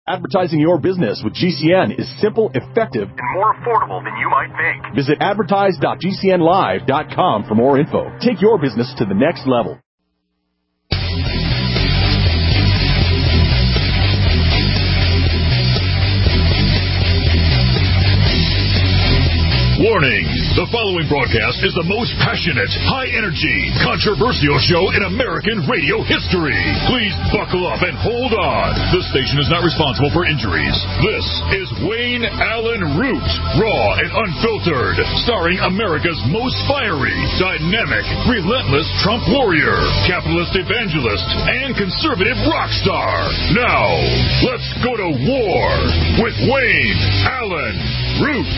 Advertising your business with GCN is simple, effective, and more affordable than you might think. Visit advertise.gcnlive.com for more info. Take your business to the next level. Warning! The following broadcast is the most passionate, high-energy, controversial show in American radio history. Please buckle up and hold on. This station is not responsible for injuries. This is Wayne Allen Root, raw and unfiltered, starring America's most fiery, dynamic, relentless Trump warrior, capitalist evangelist, and conservative rock star. Now, let's go to war with Wayne Allen Root.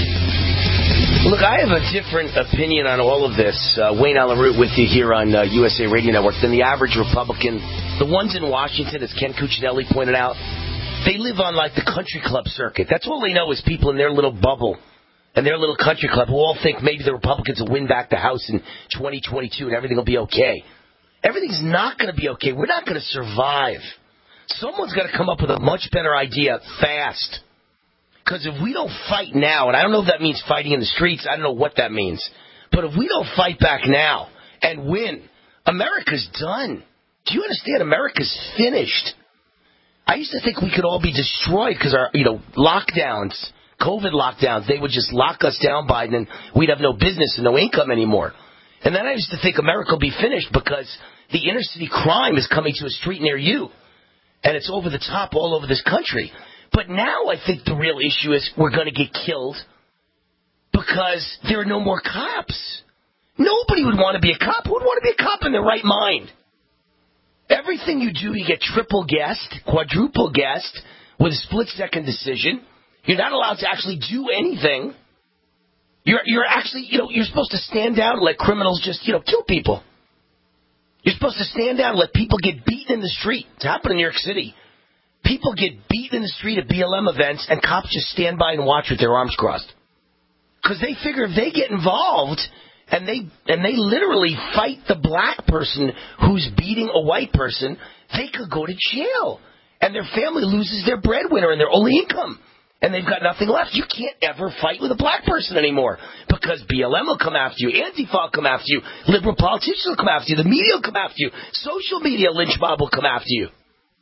Look, I have a different opinion on all of this. Wayne Allen Root with you here on USA Radio Network than the average Republican. The ones in Washington, as Ken Cuccinelli pointed out, they live on like the country club circuit. That's all they know is people in their little bubble and their little country club who all think maybe the Republicans will win back the House in 2022 and everything will be okay. Everything's not going to be okay. We're not going to survive. Someone's got to come up with a much better idea fast. Because if we don't fight now, and I don't know if that means fighting in the streets, I don't know what that means, but if we don't fight back now and win, America's done. Do you understand? America's finished. I used to think we could all be destroyed because our, lockdowns, COVID lockdowns, they would just lock us down, Biden, and we'd have no business and no income anymore. And then I used to think America will be finished because the inner city crime is coming to a street near you, and it's over the top all over this country. But now I think the real issue is we're going to get killed because there are no more cops. Nobody would want to be a cop. Who would want to be a cop in their right mind? Everything you do, you get triple guessed, quadruple guessed with a split-second decision. You're not allowed to actually do anything. You're actually, you're supposed to stand down and let criminals just, kill people. You're supposed to stand down and let people get beaten in the street. It's happened in New York City. People get beaten in the street at BLM events, and cops just stand by and watch with their arms crossed. Because they figure if they get involved, and they literally fight the black person who's beating a white person, they could go to jail. And their family loses their breadwinner and their only income. And they've got nothing left. You can't ever fight with a black person anymore. Because BLM will come after you, Antifa will come after you, liberal politicians will come after you, the media will come after you, social media lynch mob will come after you.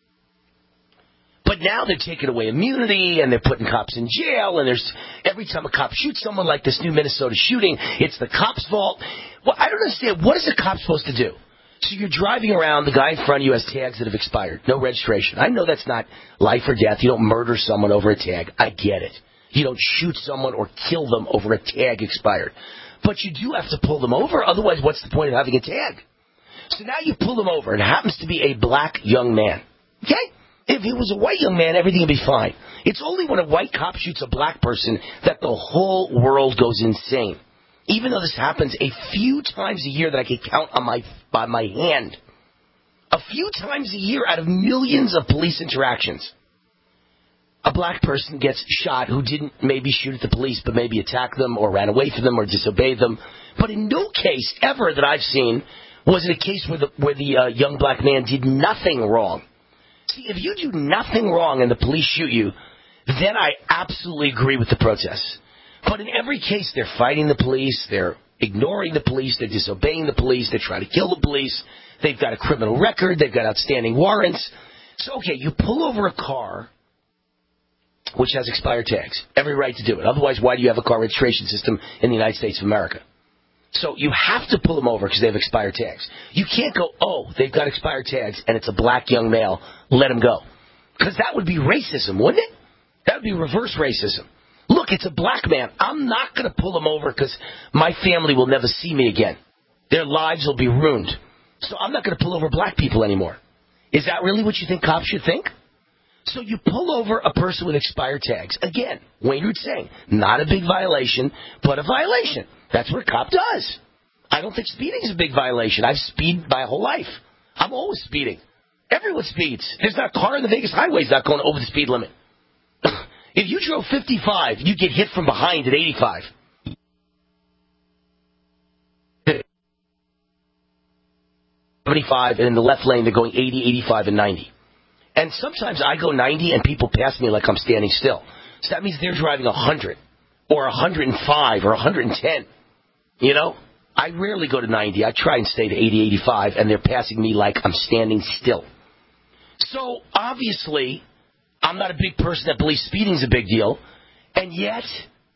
But now they're taking away immunity, and they're putting cops in jail, and there's every time a cop shoots someone, like this new Minnesota shooting, it's the cop's fault. Well, I don't understand. What is a cop supposed to do? So you're driving around, the guy in front of you has tags that have expired, no registration. I know that's not life or death. You don't murder someone over a tag. I get it. You don't shoot someone or kill them over a tag expired. But you do have to pull them over, otherwise what's the point of having a tag? So now you pull them over, and it happens to be a black young man. Okay? If it was a white young man, everything would be fine. It's only when a white cop shoots a black person that the whole world goes insane. Even though this happens a few times a year that I can count on by my hand. A few times a year out of millions of police interactions. A black person gets shot who didn't maybe shoot at the police, but maybe attacked them or ran away from them or disobeyed them. But in no case ever that I've seen was it a case where the young black man did nothing wrong. See, if you do nothing wrong and the police shoot you, then I absolutely agree with the protests. But in every case, they're fighting the police, they're ignoring the police, they're disobeying the police, they're trying to kill the police, they've got a criminal record, they've got outstanding warrants. So, okay, you pull over a car which has expired tags. Every right to do it. Otherwise, why do you have a car registration system in the United States of America? So you have to pull them over because they have expired tags. You can't go, oh, they've got expired tags and it's a black young male, let them go. Because that would be racism, wouldn't it? That would be reverse racism. Look, it's a black man. I'm not going to pull him over because my family will never see me again. Their lives will be ruined. So I'm not going to pull over black people anymore. Is that really what you think cops should think? So you pull over a person with expired tags. Again, Wayne Root saying, not a big violation, but a violation. That's what a cop does. I don't think speeding is a big violation. I've speeded my whole life. I'm always speeding. Everyone speeds. There's not a car in the Vegas highways not going over the speed limit. If you drove 55, you get hit from behind at 85. And in the left lane, they're going 80, 85, and 90. And sometimes I go 90 and people pass me like I'm standing still. So that means they're driving 100 or 105 or 110. You know, I rarely go to 90. I try and stay to 80, 85, and they're passing me like I'm standing still. So obviously, I'm not a big person that believes speeding is a big deal. And yet,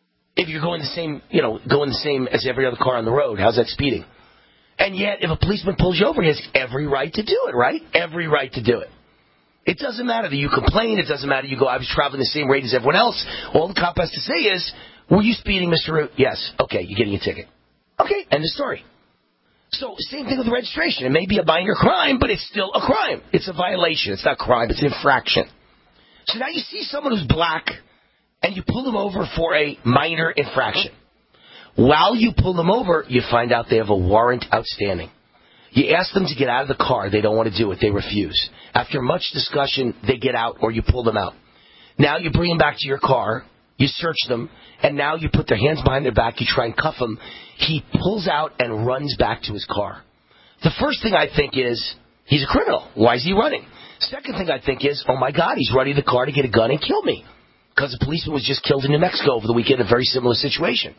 if you're going the same as every other car on the road, how's that speeding? And yet, if a policeman pulls you over, he has every right to do it, right? Every right to do it. It doesn't matter that you complain. It doesn't matter you go, I was traveling the same rate as everyone else. All the cop has to say is, were you speeding, Mr. Root? Yes. Okay, you're getting a ticket. Okay, end of story. So, same thing with registration. It may be a minor crime, but it's still a crime. It's a violation. It's not crime. It's an infraction. So now you see someone who's black, and you pull them over for a minor infraction. While you pull them over, you find out they have a warrant outstanding. You ask them to get out of the car. They don't want to do it. They refuse. After much discussion, they get out or you pull them out. Now you bring them back to your car. You search them. And now you put their hands behind their back. You try and cuff them. He pulls out and runs back to his car. The first thing I think is, he's a criminal. Why is he running? Second thing I think is, oh my God, he's running the car to get a gun and kill me. Because a policeman was just killed in New Mexico over the weekend in a very similar situation.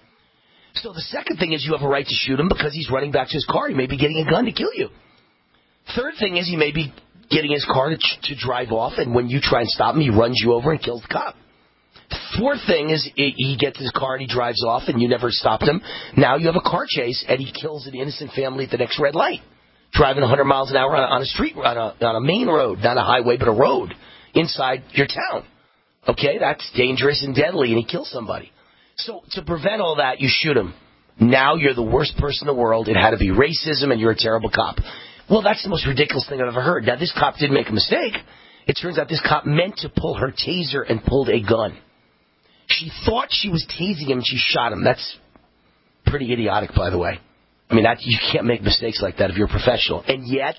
So the second thing is you have a right to shoot him because he's running back to his car. He may be getting a gun to kill you. Third thing is he may be getting his car to drive off, and when you try and stop him, he runs you over and kills the cop. Fourth thing is he gets his car and he drives off, and you never stopped him. Now you have a car chase, and he kills an innocent family at the next red light, driving 100 miles an hour on a street, on a main road, not a highway, but a road inside your town. Okay, that's dangerous and deadly, and he kills somebody. So to prevent all that, you shoot him. Now you're the worst person in the world. It had to be racism, and you're a terrible cop. Well, that's the most ridiculous thing I've ever heard. Now, this cop didn't make a mistake. It turns out this cop meant to pull her taser and pulled a gun. She thought she was tasing him, and she shot him. That's pretty idiotic, by the way. I mean, you can't make mistakes like that if you're a professional. And yet,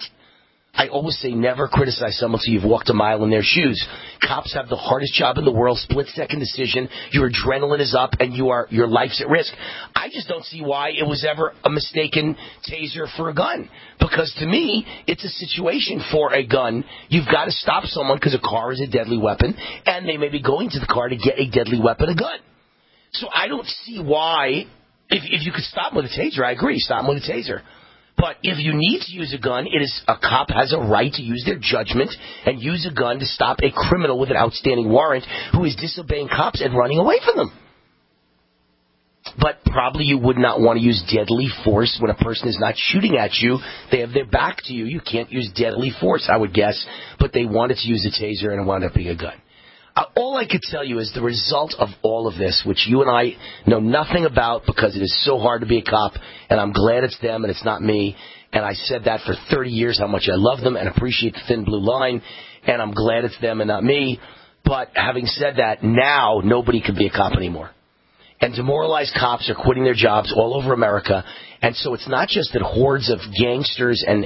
I always say never criticize someone until you've walked a mile in their shoes. Cops have the hardest job in the world, split-second decision. Your adrenaline is up, and your life's at risk. I just don't see why it was ever a mistaken taser for a gun. Because to me, it's a situation for a gun. You've got to stop someone because a car is a deadly weapon, and they may be going to the car to get a deadly weapon, a gun. So I don't see why, if you could stop him with a taser, I agree, stop him with a taser. But if you need to use a gun, a cop has a right to use their judgment and use a gun to stop a criminal with an outstanding warrant who is disobeying cops and running away from them. But probably you would not want to use deadly force when a person is not shooting at you. They have their back to you. You can't use deadly force, I would guess. But they wanted to use a taser and it wound up being a gun. All I could tell you is the result of all of this, which you and I know nothing about because it is so hard to be a cop, and I'm glad it's them and it's not me. And I said that for 30 years, how much I love them and appreciate the thin blue line, and I'm glad it's them and not me. But having said that, now nobody can be a cop anymore. And demoralized cops are quitting their jobs all over America. And so it's not just that hordes of gangsters and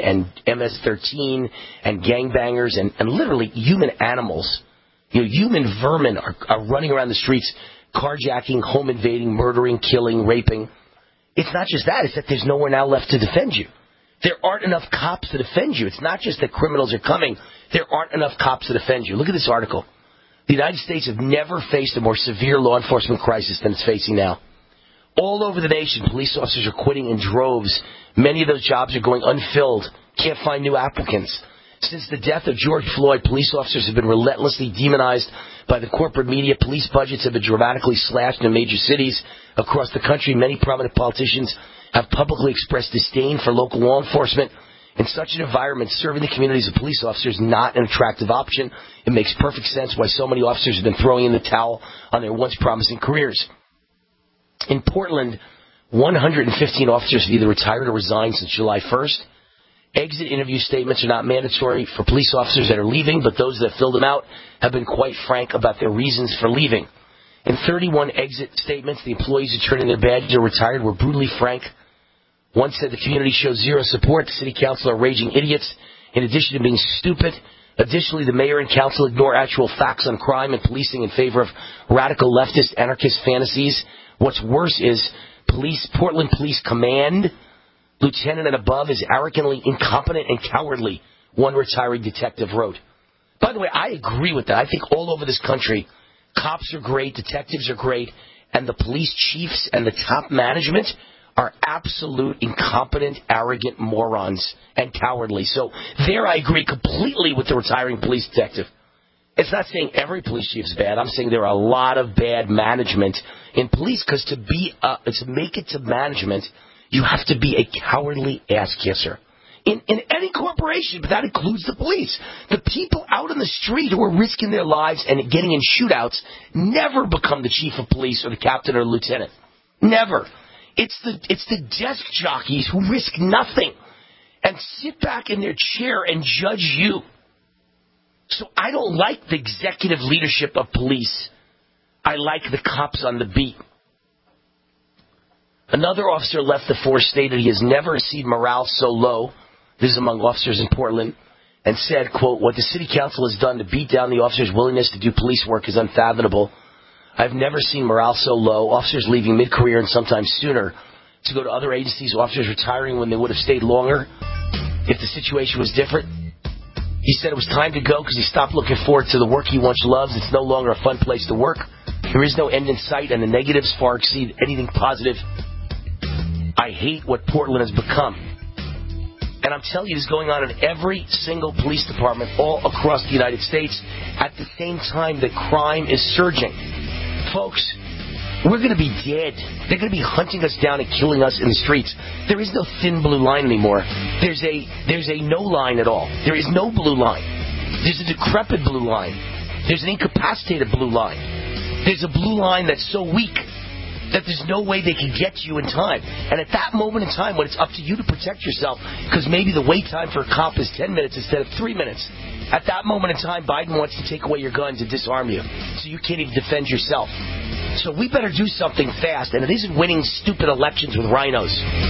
MS-13 and gangbangers and literally human animals, human vermin are running around the streets, carjacking, home invading, murdering, killing, raping. It's not just that. It's that there's nowhere now left to defend you. There aren't enough cops to defend you. It's not just that criminals are coming. There aren't enough cops to defend you. Look at this article. The United States have never faced a more severe law enforcement crisis than it's facing now. All over the nation, police officers are quitting in droves. Many of those jobs are going unfilled. Can't find new applicants. Since the death of George Floyd, police officers have been relentlessly demonized by the corporate media. Police budgets have been dramatically slashed in major cities across the country. Many prominent politicians have publicly expressed disdain for local law enforcement. In such an environment, serving the community as a police officer is not an attractive option. It makes perfect sense why so many officers have been throwing in the towel on their once promising careers. In Portland, 115 officers have either retired or resigned since July 1st. Exit interview statements are not mandatory for police officers that are leaving, but those that filled them out have been quite frank about their reasons for leaving. In 31 exit statements, the employees who turned in their badges or retired were brutally frank. One said the community shows zero support. The city council are raging idiots, in addition to being stupid. Additionally, the mayor and council ignore actual facts on crime and policing in favor of radical leftist anarchist fantasies. What's worse is Portland Police Command, lieutenant and above, is arrogantly incompetent and cowardly, one retiring detective wrote. By the way, I agree with that. I think all over this country, cops are great, detectives are great, and the police chiefs and the top management are absolute, incompetent, arrogant morons and cowardly. So there I agree completely with the retiring police detective. It's not saying every police chief is bad. I'm saying there are a lot of bad management in police, because to make it to management, you have to be a cowardly ass-kisser. In any corporation, but that includes the police. The people out in the street who are risking their lives and getting in shootouts never become the chief of police or the captain or lieutenant. Never. It's the desk jockeys who risk nothing and sit back in their chair and judge you. So I don't like the executive leadership of police. I like the cops on the beat. Another officer left the force stated he has never seen morale so low. This is among officers in Portland, and said, quote, "What the city council has done to beat down the officers' willingness to do police work is unfathomable. I've never seen morale so low. Officers leaving mid-career and sometimes sooner to go to other agencies. Officers retiring when they would have stayed longer if the situation was different." He said it was time to go because he stopped looking forward to the work he once loved. It's no longer a fun place to work. There is no end in sight, and the negatives far exceed anything positive. I hate what Portland has become. And I'm telling you, this is going on in every single police department all across the United States. At the same time that crime is surging. Folks, we're going to be dead. They're going to be hunting us down and killing us in the streets. There is no thin blue line anymore. There's a no line at all. There is no blue line. There's a decrepit blue line. There's an incapacitated blue line. There's a blue line that's so weak that there's no way they can get to you in time. And at that moment in time, when it's up to you to protect yourself, because maybe the wait time for a cop is 10 minutes instead of 3 minutes, at that moment in time, Biden wants to take away your guns and disarm you, so you can't even defend yourself. So we better do something fast, and it isn't winning stupid elections with rhinos.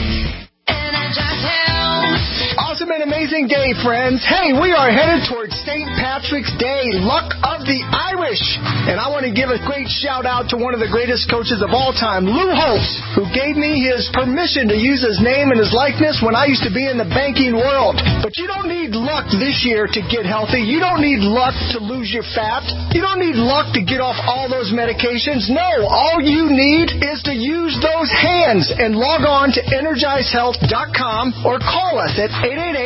Awesome and amazing day, friends. Hey, we are headed towards St. Patrick's Day, Luck of the Irish. And I want to give a great shout out to one of the greatest coaches of all time, Lou Holtz, who gave me his permission to use his name and his likeness when I used to be in the banking world. But you don't need luck this year to get healthy. You don't need luck to lose your fat. You don't need luck to get off all those medications. No, all you need is to use those hands and log on to EnergizeHealth.com or call us at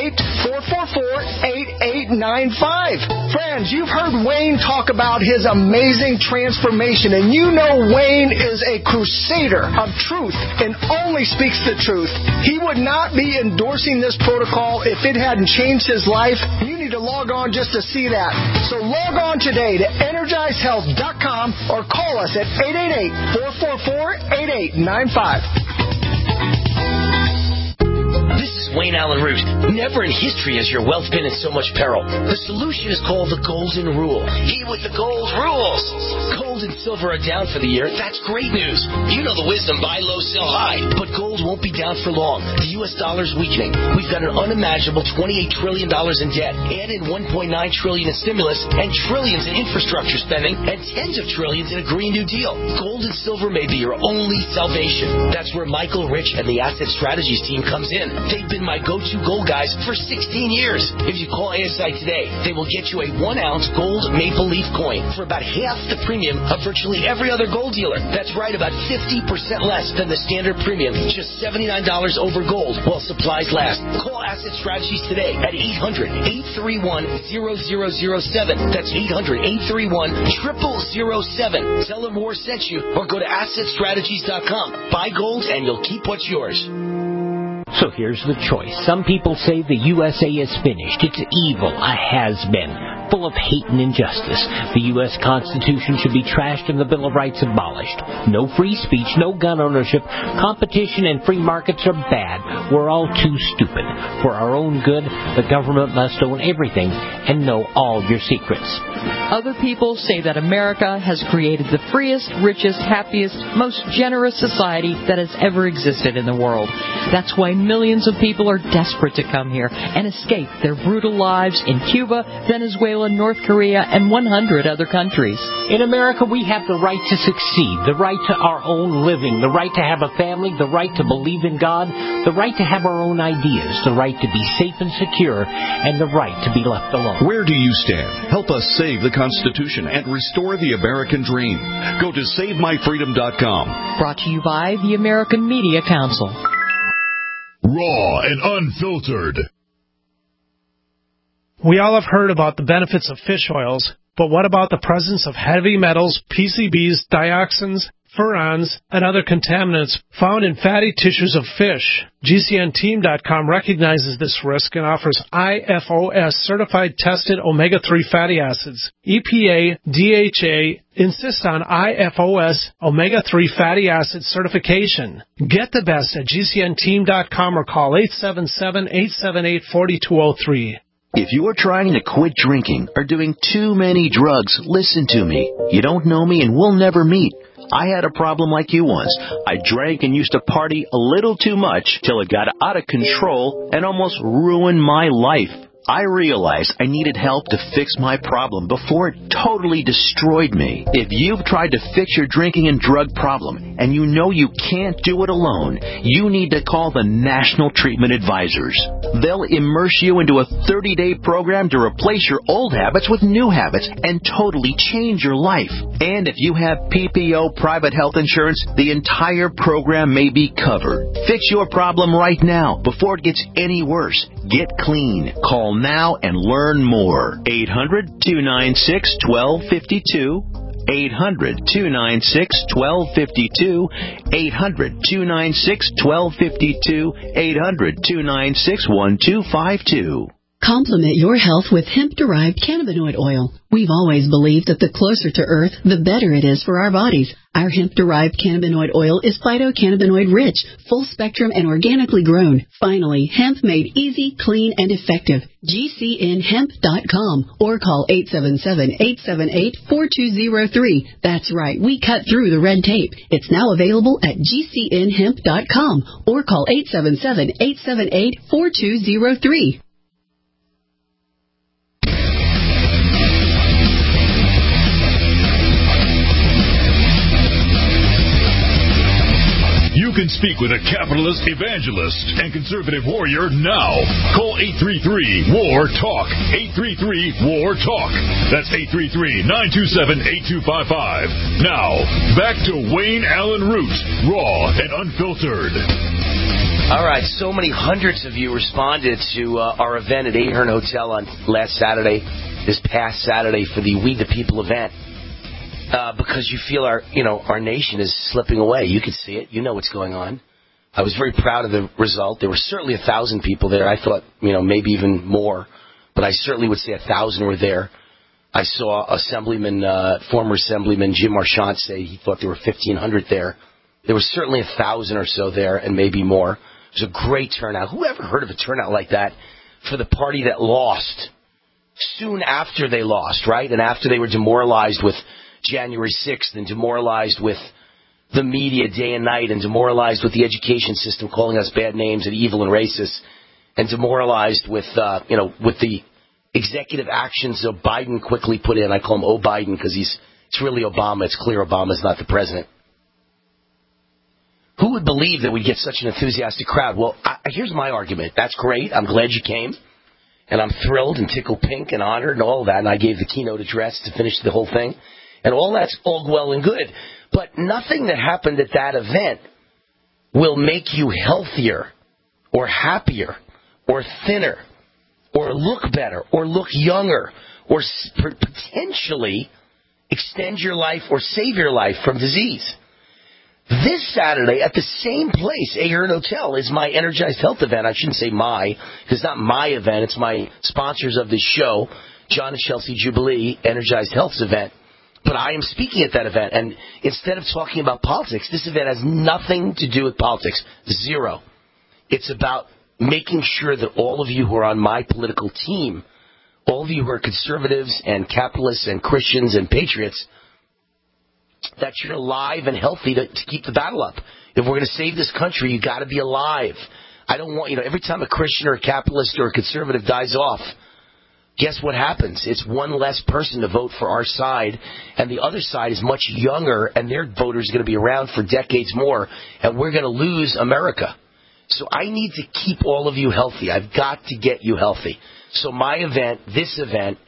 888-444-8895. Friends, you've heard Wayne talk about his amazing transformation, and you know Wayne is a crusader of truth and only speaks the truth. He would not be endorsing this protocol if it hadn't changed his life. You need to log on just to see that. So log on today to EnergizeHealth.com or call us at 888-444-8895. This is Wayne Allen Root. Never in history has your wealth been in so much peril. The solution is called the Golden Rule. He with the gold rules. Gold and silver are down for the year. That's great news. You know the wisdom, buy low, sell high. But gold won't be down for long. The U.S. dollar's weakening. We've got an unimaginable $28 trillion in debt. Add in $1.9 trillion in stimulus and trillions in infrastructure spending and tens of trillions in a Green New Deal. Gold and silver may be your only salvation. That's where Michael Rich and the Asset Strategies team comes in. They've been my go-to gold guys for 16 years. If you call ASI today, they will get you a 1-ounce gold maple leaf coin for about half the premium of virtually every other gold dealer. That's right, about 50% less than the standard premium. Just $79 over gold while supplies last. Call Asset Strategies today at 800-831-0007. That's 800-831-0007. Tell them Moore sent you or go to AssetStrategies.com. Buy gold and you'll keep what's yours. So here's the choice. Some people say the USA is finished. It's evil, a has-been, full of hate and injustice. The U.S. Constitution should be trashed and the Bill of Rights abolished. No free speech, no gun ownership. Competition and free markets are bad. We're all too stupid. For our own good, the government must own everything and know all your secrets. Other people say that America has created the freest, richest, happiest, most generous society that has ever existed in the world. That's why millions of people are desperate to come here and escape their brutal lives in Cuba, Venezuela, North Korea, and 100 other countries. In America, we have the right to succeed, the right to our own living, the right to have a family, the right to believe in God, the right to have our own ideas, the right to be safe and secure, and the right to be left alone. Where do you stand? Help us save the Constitution and restore the American dream. Go to SaveMyFreedom.com. Brought to you by the American Media Council. Raw and unfiltered. We all have heard about the benefits of fish oils, but what about the presence of heavy metals, PCBs, dioxins, furans, and other contaminants found in fatty tissues of fish? GCNteam.com recognizes this risk and offers IFOS certified tested omega-3 fatty acids. EPA, DHA insist on IFOS omega-3 fatty acid certification. Get the best at GCNteam.com or call 877-878-4203. If you are trying to quit drinking or doing too many drugs, listen to me. You don't know me and we'll never meet. I had a problem like you once. I drank and used to party a little too much till it got out of control and almost ruined my life. I realized I needed help to fix my problem before it totally destroyed me. If you've tried to fix your drinking and drug problem and you know you can't do it alone, you need to call the National Treatment Advisors. They'll immerse you into a 30-day program to replace your old habits with new habits and totally change your life. And if you have PPO private health insurance, the entire program may be covered. Fix your problem right now before it gets any worse. Get clean. Call now and learn more. 800-296-1252. 800-296-1252. 800-296-1252. 800-296-1252. Complement your health with hemp-derived cannabinoid oil. We've always believed that the closer to Earth, the better it is for our bodies. Our hemp-derived cannabinoid oil is phytocannabinoid-rich, full-spectrum, and organically grown. Finally, hemp made easy, clean, and effective. GCNhemp.com or call 877-878-4203. That's right, we cut through the red tape. It's now available at GCNhemp.com or call 877-878-4203. You can speak with a capitalist, evangelist, and conservative warrior now. Call 833-WAR-TALK. 833-WAR-TALK. That's 833-927-8255. Now, back to Wayne Allen Root, raw and unfiltered. All right, so many hundreds of you responded to our event at Ahern Hotel on this past Saturday, for the We the People event. Because you feel our nation is slipping away. You can see it. You know what's going on. I was very proud of the result. There were certainly 1,000 people there. I thought, maybe even more, but I certainly would say 1,000 were there. I saw former Assemblyman Jim Marchant say he thought there were 1,500 there. There was certainly 1,000 or so there, and maybe more. It was a great turnout. Who ever heard of a turnout like that for the party that lost? Soon after they lost, right? And after they were demoralized with January 6th and demoralized with the media day and night and demoralized with the education system calling us bad names and evil and racist and demoralized with the executive actions that Biden quickly put in. I call him O-Biden because it's really Obama. It's clear Obama's not the president. Who would believe that we'd get such an enthusiastic crowd? Well, here's my argument. That's great. I'm glad you came. And I'm thrilled and tickled pink and honored and all of that. And I gave the keynote address to finish the whole thing. And all that's all well and good. But nothing that happened at that event will make you healthier or happier or thinner or look better or look younger or potentially extend your life or save your life from disease. This Saturday at the same place, Ahern Hotel, is my Energized Health event. I shouldn't say my, because it's not my event. It's my sponsors of this show, John and Chelsea Jubilee, Energized Health's event. But I am speaking at that event, and instead of talking about politics, this event has nothing to do with politics. Zero. It's about making sure that all of you who are on my political team all of you who are conservatives and capitalists and Christians and patriots, that you're alive and healthy to keep the battle up. If we're going to save this country, you got to be alive. I don't want, every time a Christian or a capitalist or a conservative dies off, guess what happens? It's one less person to vote for our side, and the other side is much younger, and their voters are going to be around for decades more, and we're going to lose America. So I need to keep all of you healthy. I've got to get you healthy. So my event, this event,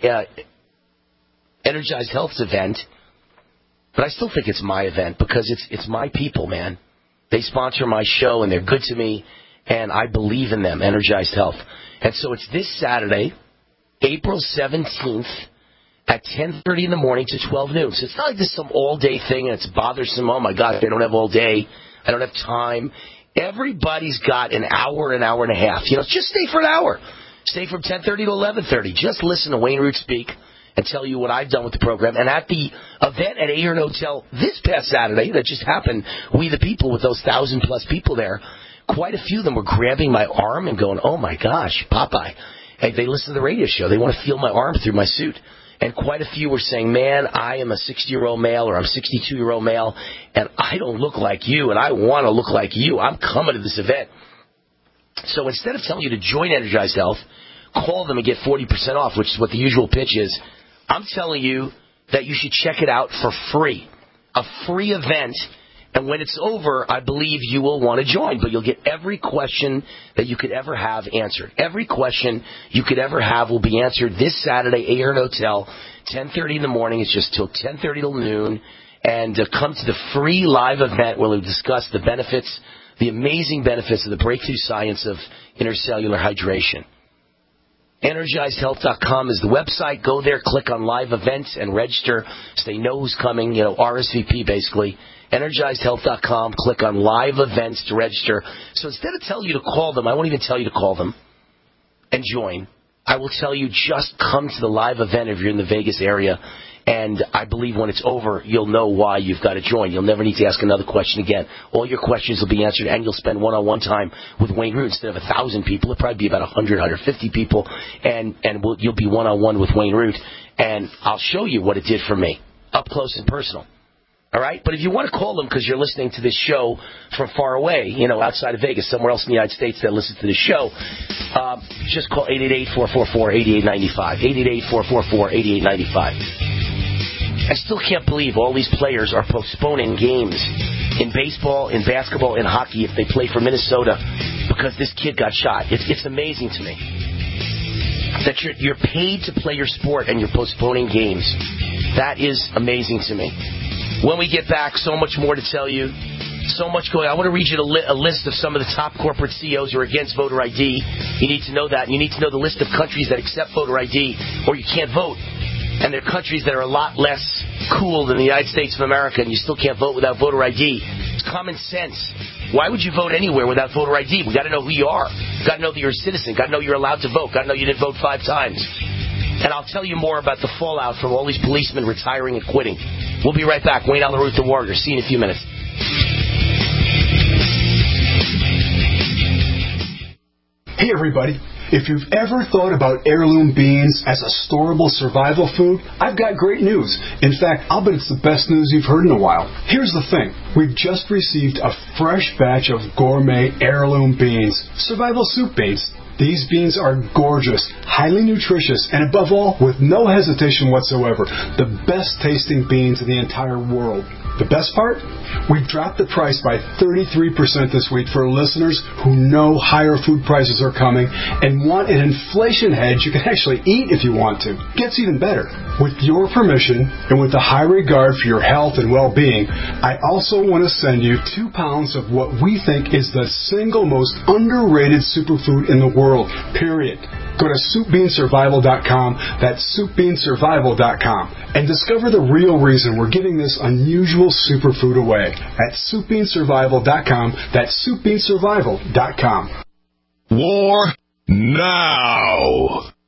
Energized Health's event, but I still think it's my event because it's my people, man. They sponsor my show, and they're good to me, and I believe in them, Energized Health. And so it's this Saturday, April 17th at 10:30 in the morning to 12 noon. So it's not like this is some all-day thing and it's bothersome. Oh, my God, they don't have all day. I don't have time. Everybody's got an hour and a half. Just stay for an hour. Stay from 10:30 to 11:30. Just listen to Wayne Root speak and tell you what I've done with the program. And at the event at Ahern Hotel this past Saturday that just happened, we the people with those 1,000-plus people there, quite a few of them were grabbing my arm and going, oh, my gosh, Popeye. Hey, they listen to the radio show. They want to feel my arm through my suit. And quite a few were saying, man, I am a 60-year-old male or I'm a 62-year-old male, and I don't look like you, and I want to look like you. I'm coming to this event. So instead of telling you to join Energized Health, call them and get 40% off, which is what the usual pitch is, I'm telling you that you should check it out for free. A free event. And when it's over, I believe you will want to join. But you'll get every question that you could ever have answered. Every question you could ever have will be answered this Saturday, Ahern Hotel, 10:30 in the morning. It's just till 10:30 till noon. And come to the free live event where we'll discuss the benefits, the amazing benefits of the breakthrough science of intercellular hydration. EnergizedHealth.com is the website. Go there, click on live events, and register so they know who's coming, RSVP basically. EnergizedHealth.com, click on live events to register. So instead of telling you to call them, I won't even tell you to call them and join. I will tell you just come to the live event if you're in the Vegas area. And I believe when it's over, you'll know why you've got to join. You'll never need to ask another question again. All your questions will be answered, and you'll spend one-on-one time with Wayne Root. Instead of 1,000 people, it'll probably be about 100, 150 people, and you'll be one-on-one with Wayne Root. And I'll show you what it did for me, up close and personal. All right? But if you want to call them because you're listening to this show from far away, outside of Vegas, somewhere else in the United States that listens to this show, just call 888-444-8895. 888-444-8895. I still can't believe all these players are postponing games in baseball, in basketball, in hockey if they play for Minnesota because this kid got shot. It's amazing to me that you're paid to play your sport and you're postponing games. That is amazing to me. When we get back, so much more to tell you. So much going on. I want to read you a list of some of the top corporate CEOs who are against voter ID. You need to know that. And you need to know the list of countries that accept voter ID or you can't vote. And there are countries that are a lot less cool than the United States of America, and you still can't vote without voter ID. It's common sense. Why would you vote anywhere without voter ID? We got to know who you are. Got to know that you're a citizen. Got to know you're allowed to vote. Got to know you didn't vote 5 times. And I'll tell you more about the fallout from all these policemen retiring and quitting. We'll be right back. Wayne Allyn Root, the Warrior. See you in a few minutes. Hey, everybody. If you've ever thought about heirloom beans as a storable survival food, I've got great news. In fact, I'll bet it's the best news you've heard in a while. Here's the thing. We've just received a fresh batch of gourmet heirloom beans, survival soup beans. These beans are gorgeous, highly nutritious, and above all, with no hesitation whatsoever, the best tasting beans in the entire world. The best part? We've dropped the price by 33% this week for listeners who know higher food prices are coming and want an inflation hedge you can actually eat if you want to. Gets even better. With your permission and with a high regard for your health and well-being, I also want to send you 2 pounds of what we think is the single most underrated superfood in the world, period. Go to SoupBeanSurvival.com, that's SoupBeanSurvival.com, and discover the real reason we're giving this unusual superfood away at SoupBeanSurvival.com, that's SoupBeanSurvival.com. War now!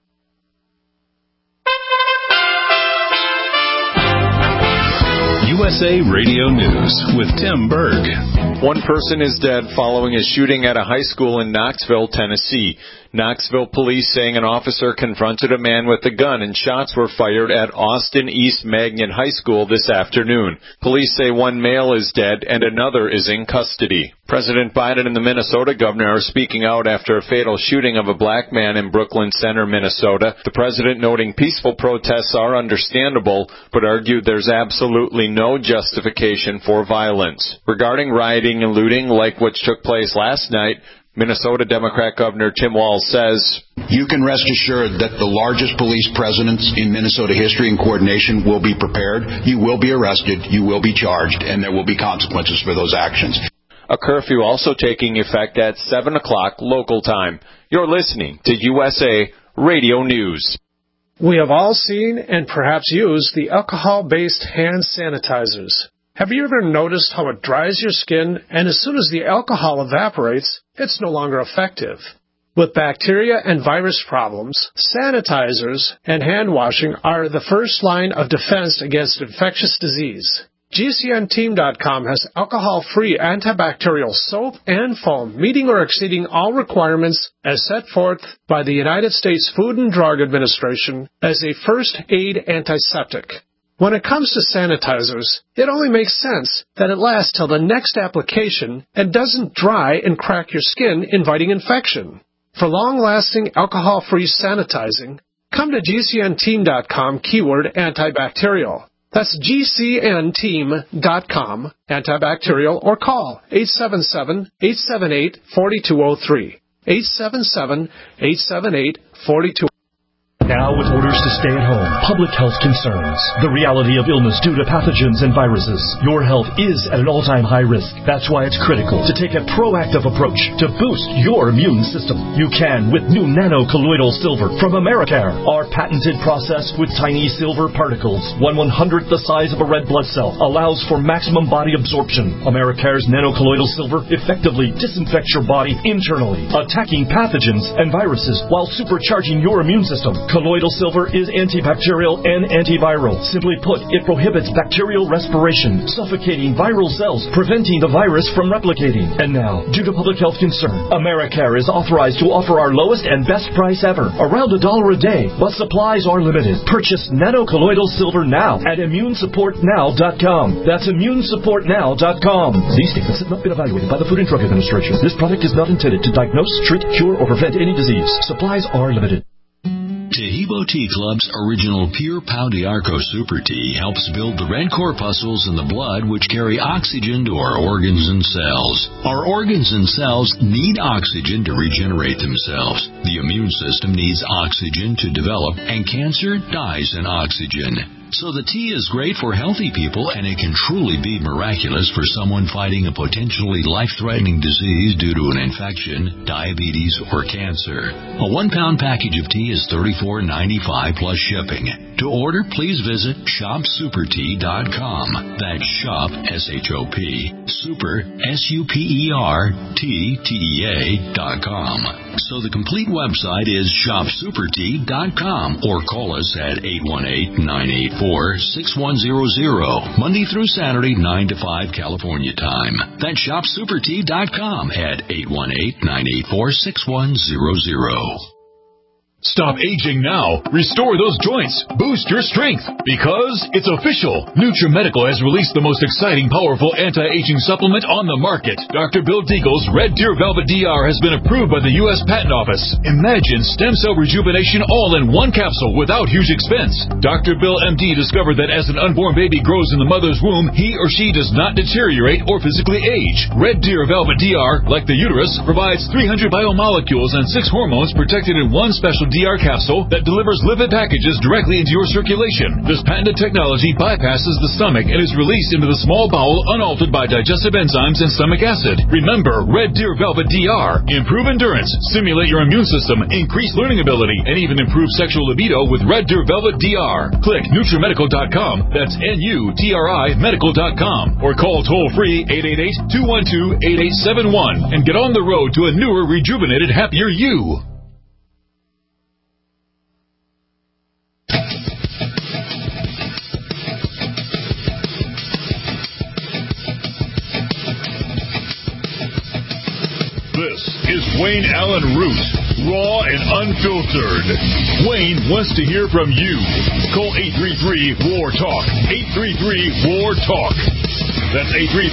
USA Radio News with Tim Berg. 1 person is dead following a shooting at a high school in Knoxville, Tennessee. Knoxville police saying an officer confronted a man with a gun and shots were fired at Austin East Magnet High School this afternoon. Police say one male is dead and another is in custody. President Biden and the Minnesota governor are speaking out after a fatal shooting of a black man in Brooklyn Center, Minnesota. The president noting peaceful protests are understandable, but argued there's absolutely no justification for violence. Regarding rioting and looting like which took place last night, Minnesota Democrat Governor Tim Walz says, "You can rest assured that the largest police presence in Minnesota history and coordination will be prepared. You will be arrested, you will be charged, and there will be consequences for those actions." A curfew also taking effect at 7 o'clock local time. You're listening to USA Radio News. We have all seen and perhaps used the alcohol-based hand sanitizers. Have you ever noticed how it dries your skin, and as soon as the alcohol evaporates, it's no longer effective? With bacteria and virus problems, sanitizers and hand washing are the first line of defense against infectious disease. GCNteam.com has alcohol-free antibacterial soap and foam, meeting or exceeding all requirements as set forth by the United States Food and Drug Administration as a first aid antiseptic. When it comes to sanitizers, it only makes sense that it lasts till the next application and doesn't dry and crack your skin, inviting infection. For long-lasting alcohol-free sanitizing, come to GCNteam.com keyword antibacterial. That's GCNteam.com, antibacterial, or call 877-878-4203. 877-878-4203. Now with orders to stay at home, public health concerns, the reality of illness due to pathogens and viruses, your health is at an all-time high risk. That's why it's critical to take a proactive approach to boost your immune system. You can with new nano-colloidal silver from Americare. Our patented process with tiny silver particles, 1/100th the size of a red blood cell, allows for maximum body absorption. Americare's nano-colloidal silver effectively disinfects your body internally, attacking pathogens and viruses while supercharging your immune system. Colloidal silver is antibacterial and antiviral. Simply put, it prohibits bacterial respiration, suffocating viral cells, preventing the virus from replicating. And now, due to public health concern, Americare is authorized to offer our lowest and best price ever, around $1 a day, but supplies are limited. Purchase nano-colloidal silver now at immunesupportnow.com. That's immunesupportnow.com. These statements have not been evaluated by the Food and Drug Administration. This product is not intended to diagnose, treat, cure, or prevent any disease. Supplies are limited. Taheebo Tea Club's original Pure Pau d'Arco Super Tea helps build the red corpuscles in the blood which carry oxygen to our organs and cells. Our organs and cells need oxygen to regenerate themselves. The immune system needs oxygen to develop, and cancer dies in oxygen. So the tea is great for healthy people, and it can truly be miraculous for someone fighting a potentially life-threatening disease due to an infection, diabetes, or cancer. A 1-pound package of tea is $34.95 plus shipping. To order, please visit shopsupertea.com. That's shop, S-H-O-P, super, SUPERTEA.com. So the complete website is shopsupertea.com, or call us at 818-984-6100, Monday through Saturday, 9 to 5 California time. That's shopsupertea.com at 818-984-6100. Stop aging now. Restore those joints. Boost your strength. Because it's official. NutriMedical has released the most exciting, powerful anti-aging supplement on the market. Dr. Bill Deagle's Red Deer Velvet DR has been approved by the U.S. Patent Office. Imagine stem cell rejuvenation all in one capsule without huge expense. Dr. Bill MD discovered that as an unborn baby grows in the mother's womb, he or she does not deteriorate or physically age. Red Deer Velvet DR, like the uterus, provides 300 biomolecules and 6 hormones protected in one special DR capsule that delivers lipid packages directly into your circulation. This patented technology bypasses the stomach and is released into the small bowel unaltered by digestive enzymes and stomach acid. Remember, Red Deer Velvet DR. Improve endurance, stimulate your immune system, increase learning ability, and even improve sexual libido with Red Deer Velvet DR. Click NutriMedical.com, that's NUTRI Medical.com, or call toll-free 888-212-8871 and get on the road to a newer, rejuvenated, happier you. This is Wayne Allen Root, raw and unfiltered. Wayne wants to hear from you. Call 833-WAR-TALK. 833-WAR-TALK. That's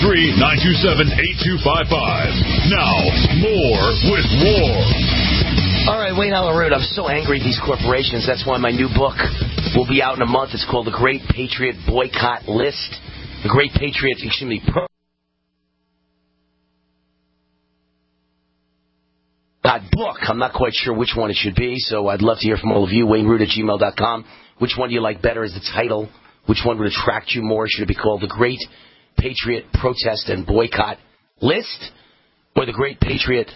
833-927-8255. Now, more with War. All right, Wayne Allyn Root, I'm so angry at these corporations. That's why my new book will be out in a month. It's called The Great Patriot Boycott List. The Great Patriot, book. I'm not quite sure which one it should be, so I'd love to hear from all of you. WayneRoot@gmail.com. Which one do you like better as the title? Which one would attract you more? Should it be called The Great Patriot Protest and Boycott List or The Great Patriot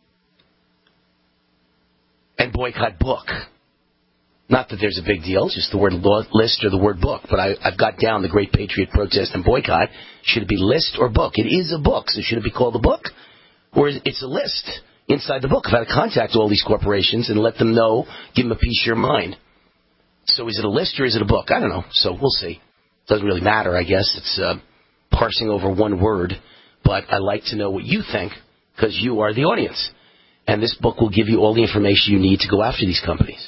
and Boycott Book? Not that there's a big deal, just the word list or the word book, but I've got down The Great Patriot Protest and Boycott. Should it be list or book? It is a book, so should it be called a book? Or it's a list inside the book? I've had to contact all these corporations and let them know, give them a piece of your mind. So is it a list or is it a book? I don't know, so we'll see. Doesn't really matter, I guess. It's parsing over one word, but I like to know what you think, because you are the audience. And this book will give you all the information you need to go after these companies.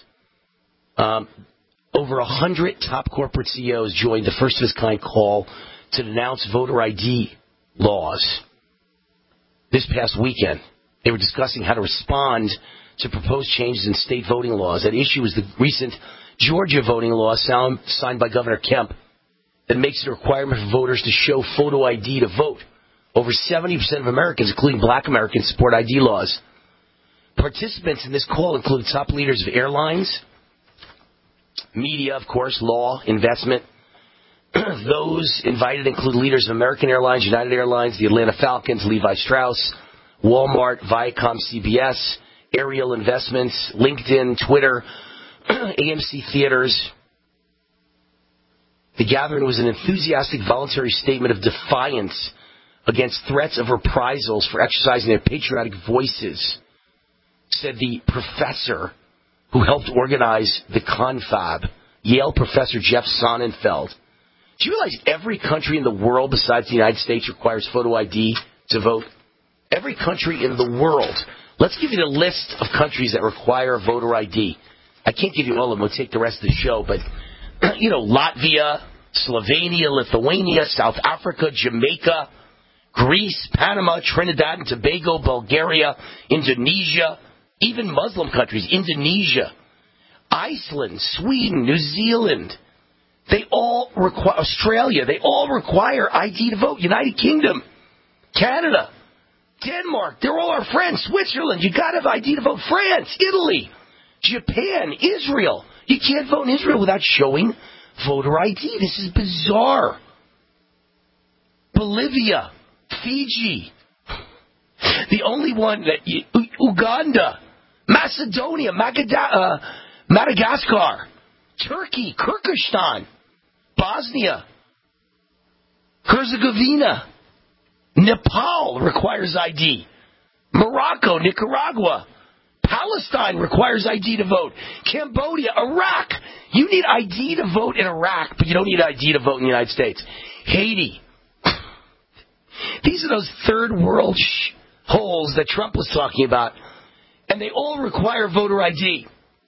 Over 100 top corporate CEOs joined the first of its kind call to denounce voter ID laws this past weekend. They were discussing how to respond to proposed changes in state voting laws. At issue is the recent Georgia voting law signed by Governor Kemp that makes it a requirement for voters to show photo ID to vote. Over 70% of Americans, including black Americans, support ID laws. Participants in this call include top leaders of airlines, media, of course, law, investment. Those invited include leaders of American Airlines, United Airlines, the Atlanta Falcons, Levi Strauss, Walmart, Viacom, CBS, Ariel Investments, LinkedIn, Twitter, AMC Theaters. The gathering was an enthusiastic voluntary statement of defiance against threats of reprisals for exercising their patriotic voices, said the professor who helped organize the confab, Yale professor Jeff Sonnenfeld. Do you realize every country in the world besides the United States requires photo ID to vote? Every country in the world. Let's give you the list of countries that require voter ID. I can't give you all of them. We'll take the rest of the show. But, Latvia, Slovenia, Lithuania, South Africa, Jamaica, Greece, Panama, Trinidad and Tobago, Bulgaria, Indonesia, even Muslim countries, Indonesia, Iceland, Sweden, New Zealand. They all require, Australia, they all require ID to vote. United Kingdom, Canada, Denmark, they're all our friends. Switzerland, you got to have ID to vote. France, Italy, Japan, Israel. You can't vote in Israel without showing voter ID. This is bizarre. Bolivia, Fiji, the only one that Uganda, Macedonia, Madagascar, Turkey, Kyrgyzstan, Bosnia, Herzegovina, Nepal requires ID. Morocco, Nicaragua, Palestine requires ID to vote. Cambodia, Iraq. You need ID to vote in Iraq, but you don't need ID to vote in the United States. Haiti. These are those third world holes that Trump was talking about. And they all require voter ID.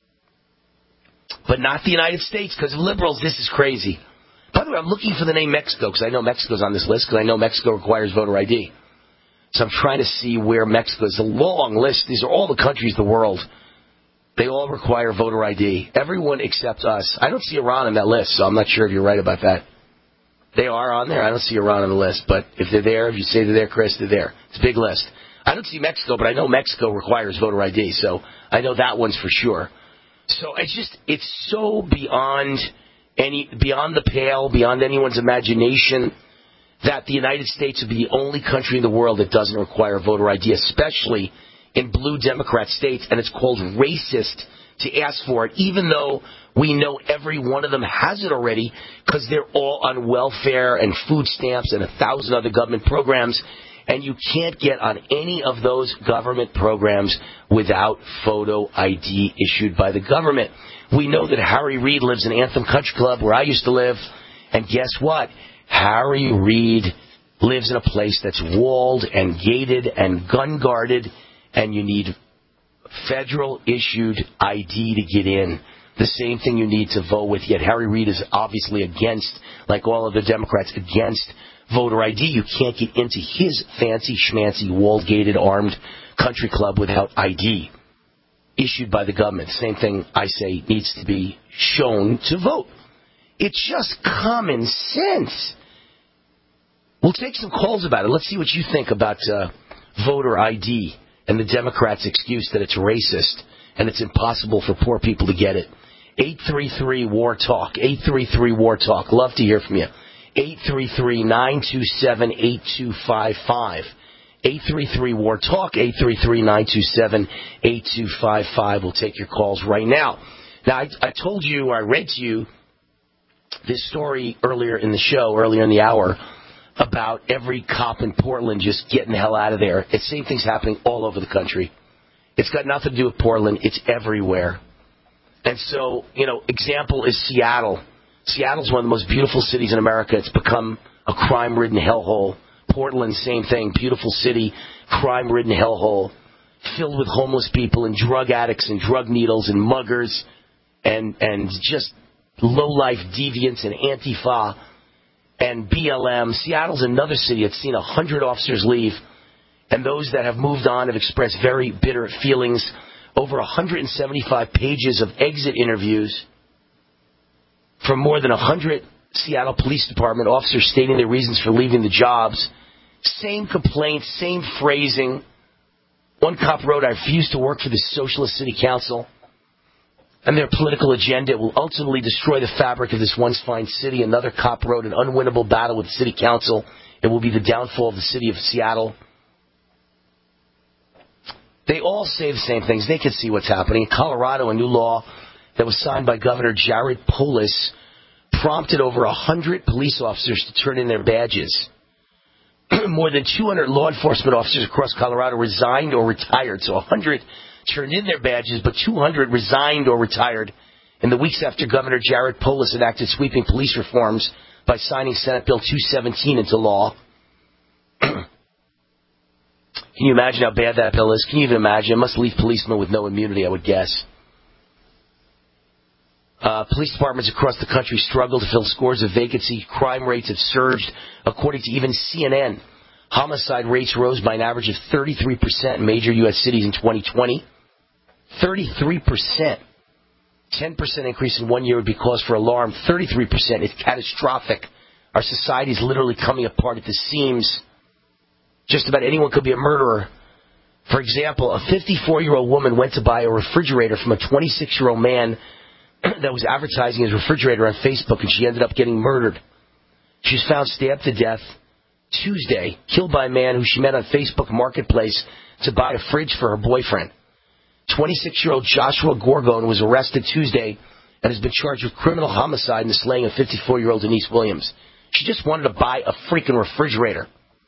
But not the United States, because of liberals. This is crazy. By the way, I'm looking for the name Mexico, because I know Mexico's on this list, because I know Mexico requires voter ID. So I'm trying to see where Mexico is. It's a long list. These are all the countries of the world. They all require voter ID. Everyone except us. I don't see Iran on that list, so I'm not sure if you're right about that. They are on there. I don't see Iran on the list. But if they're there, if you say they're there, Chris, they're there. It's a big list. I don't see Mexico, but I know Mexico requires voter ID. So I know that one's for sure. So it's so beyond the pale, beyond anyone's imagination, that the United States would be the only country in the world that doesn't require voter ID, especially in blue Democrat states, and it's called racist to ask for it, even though we know every one of them has it already, because they're all on welfare and food stamps and 1,000 other government programs, and you can't get on any of those government programs without photo ID issued by the government. We know that Harry Reid lives in Anthem Country Club, where I used to live, and guess what? Harry Reid lives in a place that's walled and gated and gun-guarded, and you need federal issued ID to get in. The same thing you need to vote with. Yet Harry Reid is obviously against, like all of the Democrats, against voter ID. You can't get into his fancy schmancy wall-gated armed country club without ID issued by the government. Same thing I say needs to be shown to vote. It's just common sense. We'll take some calls about it. Let's see what you think about voter ID and the Democrats' excuse that it's racist and it's impossible for poor people to get it. 833-WAR-TALK. 833-WAR-TALk. Love to hear from you. 833-927-8255. 833-WAR-TALK. 833-927-8255. We'll take your calls right now. Now, I told you, I read to you this story earlier in the show, earlier in the hour, about every cop in Portland just getting the hell out of there. The same thing's happening all over the country. It's got nothing to do with Portland. It's everywhere. And so, example is Seattle. Seattle's one of the most beautiful cities in America. It's become a crime-ridden hellhole. Portland, same thing. Beautiful city, crime-ridden hellhole, filled with homeless people and drug addicts and drug needles and muggers and just low-life deviants and Antifa and BLM. Seattle's another city that's seen 100 officers leave, and those that have moved on have expressed very bitter feelings. Over 175 pages of exit interviews from more than 100 Seattle Police Department officers stating their reasons for leaving the jobs. Same complaints, same phrasing. One cop wrote, "I refuse to work for the Socialist City Council and their political agenda will ultimately destroy the fabric of this once fine city." Another cop wrote, "An unwinnable battle with the City Council. It will be the downfall of the city of Seattle." They all say the same things. They can see what's happening. In Colorado, a new law that was signed by Governor Jared Polis prompted over 100 police officers to turn in their badges. More than 200 law enforcement officers across Colorado resigned or retired. So 100 turned in their badges, but 200 resigned or retired in the weeks after Governor Jared Polis enacted sweeping police reforms by signing Senate Bill 217 into law. Can you imagine how bad that bill is? Can you even imagine? It must leave policemen with no immunity, I would guess. Police departments across the country struggle to fill scores of vacancy. Crime rates have surged. According to even CNN, homicide rates rose by an average of 33% in major U.S. cities in 2020. 33%. 10% increase in 1 year would be cause for alarm. 33% is catastrophic. Our society is literally coming apart at the seams. Just about anyone could be a murderer. For example, a 54-year-old woman went to buy a refrigerator from a 26-year-old man that was advertising his refrigerator on Facebook, and she ended up getting murdered. She was found stabbed to death Tuesday, killed by a man who she met on Facebook Marketplace to buy a fridge for her boyfriend. 26-year-old Joshua Gorgon was arrested Tuesday and has been charged with criminal homicide and the slaying of 54-year-old Denise Williams. She just wanted to buy a freaking refrigerator.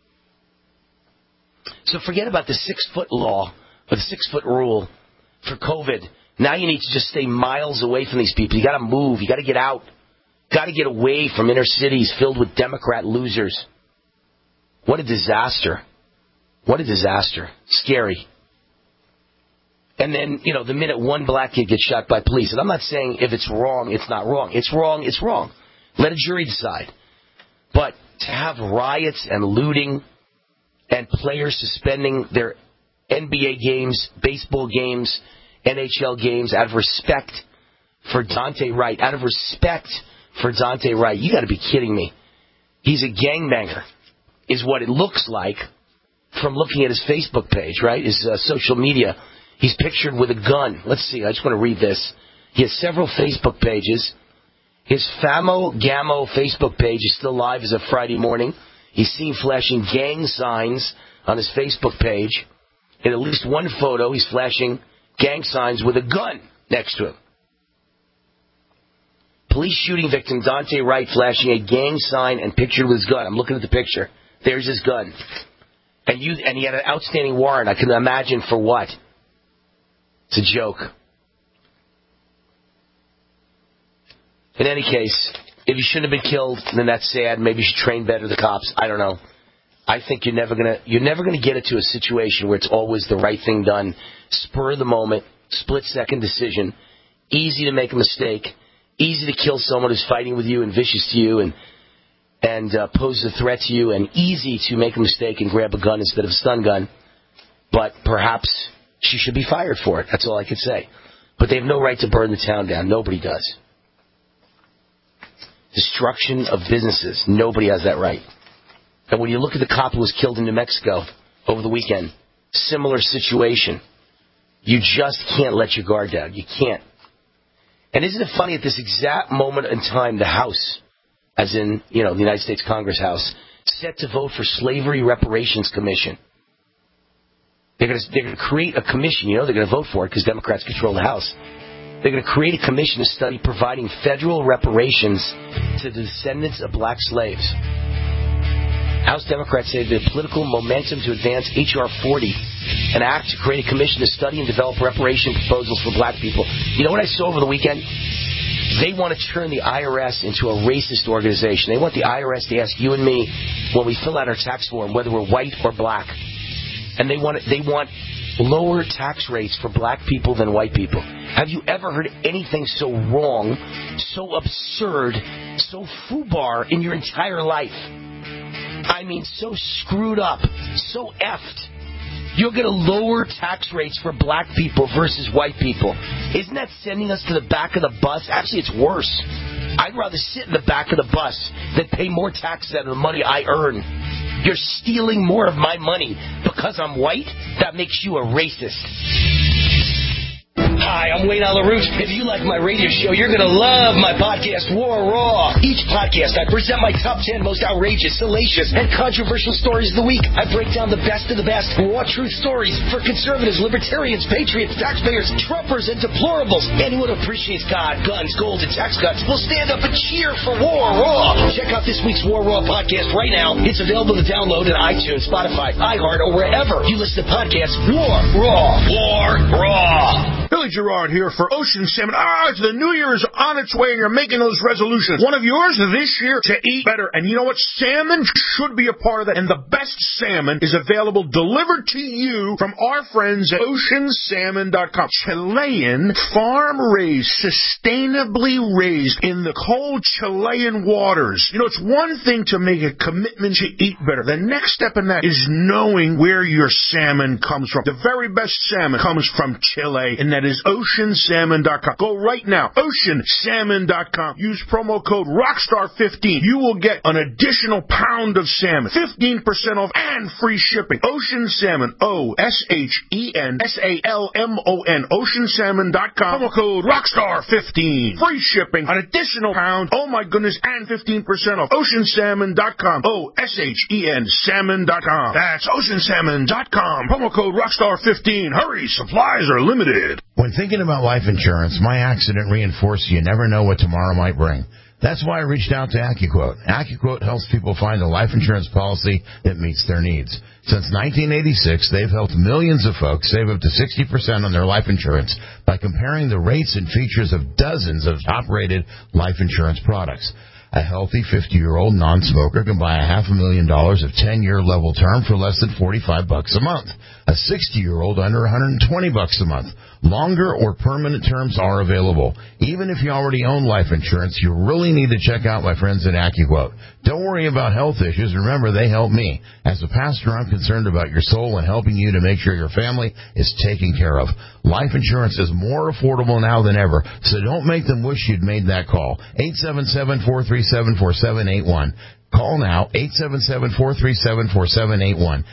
So forget about the 6-foot law or the 6-foot rule for COVID. Now you need to just stay miles away from these people. You got to move. You got to get out. Got to get away from inner cities filled with Democrat losers. What a disaster. What a disaster. Scary. And then, the minute one black kid gets shot by police, and I'm not saying if it's wrong, it's not wrong. It's wrong, it's wrong. Let a jury decide. But to have riots and looting and players suspending their NBA games, baseball games, NHL games out of respect for Daunte Wright, out of respect for Daunte Wright, you got to be kidding me. He's a gangbanger, is what it looks like from looking at his Facebook page, right? His social media. He's pictured with a gun. Let's see. I just want to read this. He has several Facebook pages. His Famo Gamo Facebook page is still live as of Friday morning. He's seen flashing gang signs on his Facebook page. In at least one photo, he's flashing gang signs with a gun next to him. Police shooting victim Daunte Wright flashing a gang sign and pictured with his gun. I'm looking at the picture. There's his gun. And he had an outstanding warrant. I can imagine for what. It's a joke. In any case, if you shouldn't have been killed, then that's sad. Maybe you should train better the cops. I don't know. I think you're never gonna get it to a situation where it's always the right thing done, spur of the moment, split-second decision, easy to make a mistake, easy to kill someone who's fighting with you and vicious to you and poses a threat to you, and easy to make a mistake and grab a gun instead of a stun gun. But perhaps she should be fired for it. That's all I could say. But they have no right to burn the town down. Nobody does. Destruction of businesses. Nobody has that right. And when you look at the cop who was killed in New Mexico over the weekend, similar situation. You just can't let your guard down. You can't. And isn't it funny, at this exact moment in time, the House, as in, the United States Congress House, set to vote for Slavery Reparations Commission. They're going to create a commission. They're going to vote for it because Democrats control the House. They're going to create a commission to study providing federal reparations to the descendants of black slaves. House Democrats say the political momentum to advance H.R. 40, an act to create a commission to study and develop reparation proposals for black people. You know what I saw over the weekend? They want to turn the IRS into a racist organization. They want the IRS to ask you and me when we fill out our tax form whether we're white or black. And they want lower tax rates for black people than white people. Have you ever heard anything so wrong, so absurd, so foobar in your entire life? I mean, so screwed up, so effed. You're going to lower tax rates for black people versus white people. Isn't that sending us to the back of the bus? Actually, it's worse. I'd rather sit in the back of the bus than pay more taxes out of the money I earn. You're stealing more of my money because I'm white? That makes you a racist. Hi, I'm Wayne Allyn Root. If you like my radio show, you're going to love my podcast, War Raw. Each podcast, I present my top 10 most outrageous, salacious, and controversial stories of the week. I break down the best of the best, raw truth stories for conservatives, libertarians, patriots, taxpayers, Trumpers, and deplorables. Anyone who appreciates God, guns, gold, and tax cuts will stand up and cheer for War Raw. Check out this week's War Raw podcast right now. It's available to download on iTunes, Spotify, iHeart, or wherever you listen to podcasts. War Raw. War Raw. Billy Gerard here for Ocean Salmon. It's the New Year is on its way and you're making those resolutions. One of yours this year to eat better. And you know what? Salmon should be a part of that. And the best salmon is available delivered to you from our friends at oceansalmon.com. Chilean, farm-raised, sustainably raised in the cold Chilean waters. It's one thing to make a commitment to eat better. The next step in that is knowing where your salmon comes from. The very best salmon comes from Chile, and that is oceansalmon.com. Go right now, oceansalmon.com. Use promo code ROCKSTAR15. You will get an additional pound of salmon, 15% off, and free shipping. Ocean Salmon, OSHENSALMON, oceansalmon.com. Promo code ROCKSTAR15. Free shipping, an additional pound, oh my goodness, and 15% off. Oceansalmon.com, OSHEN salmon.com. That's oceansalmon.com. Promo code ROCKSTAR15. Hurry, supplies are limited. When thinking about life insurance, my accident reinforced you never know what tomorrow might bring. That's why I reached out to AccuQuote. AccuQuote helps people find a life insurance policy that meets their needs. Since 1986, they've helped millions of folks save up to 60% on their life insurance by comparing the rates and features of dozens of top-rated life insurance products. A healthy 50-year-old non-smoker can buy $500,000 of 10-year level term for less than $45 a month. A 60-year-old under $120 a month. Longer or permanent terms are available. Even if you already own life insurance, you really need to check out my friends at AccuQuote. Don't worry about health issues. Remember, they help me. As a pastor, I'm concerned about your soul and helping you to make sure your family is taken care of. Life insurance is more affordable now than ever, so don't make them wish you'd made that call. 877-437-4781. Call now, 877-437-4781.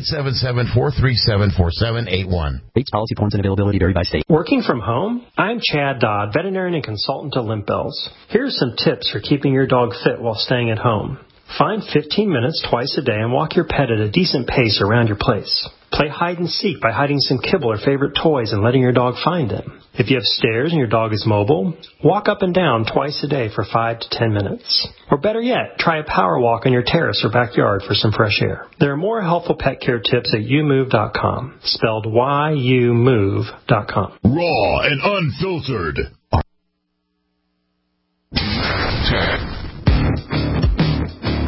877-437-4781. Rates, policy forms, and availability vary by state. Working from home? I'm Chad Dodd, veterinarian and consultant to Limp Bells. Here are some tips for keeping your dog fit while staying at home. Find 15 minutes twice a day and walk your pet at a decent pace around your place. Play hide and seek by hiding some kibble or favorite toys and letting your dog find them. If you have stairs and your dog is mobile, walk up and down twice a day for 5 to 10 minutes. Or better yet, try a power walk on your terrace or backyard for some fresh air. There are more helpful pet care tips at youmove.com, spelled youmove.com. Raw and unfiltered. 10,